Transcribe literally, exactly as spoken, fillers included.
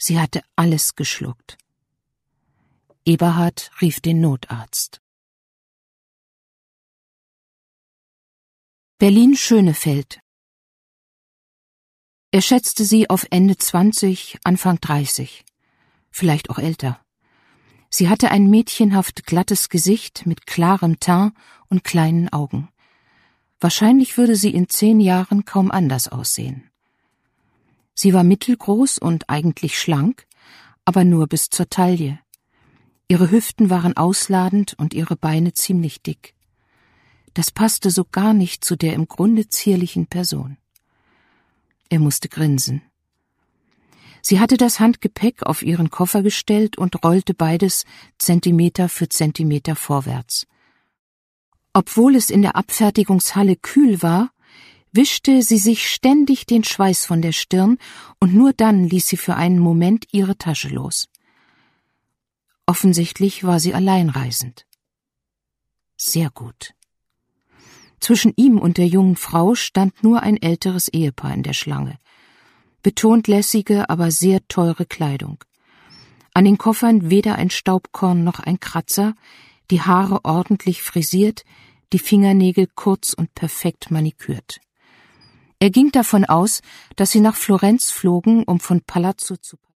Sie hatte alles geschluckt. Eberhard rief den Notarzt. Berlin-Schönefeld. Er schätzte sie auf Ende zwanzig, Anfang dreißig, vielleicht auch älter. Sie hatte ein mädchenhaft glattes Gesicht mit klarem Teint und kleinen Augen. Wahrscheinlich würde sie in zehn Jahren kaum anders aussehen. Sie war mittelgroß und eigentlich schlank, aber nur bis zur Taille. Ihre Hüften waren ausladend und ihre Beine ziemlich dick. Das passte so gar nicht zu der im Grunde zierlichen Person. Er musste grinsen. Sie hatte das Handgepäck auf ihren Koffer gestellt und rollte beides Zentimeter für Zentimeter vorwärts. Obwohl es in der Abfertigungshalle kühl war, wischte sie sich ständig den Schweiß von der Stirn und nur dann ließ sie für einen Moment ihre Tasche los. Offensichtlich war sie alleinreisend. Sehr gut. Zwischen ihm und der jungen Frau stand nur ein älteres Ehepaar in der Schlange. Betont lässige, aber sehr teure Kleidung. An den Koffern weder ein Staubkorn noch ein Kratzer, die Haare ordentlich frisiert, die Fingernägel kurz und perfekt manikürt. Er ging davon aus, dass sie nach Florenz flogen, um von Palazzo zu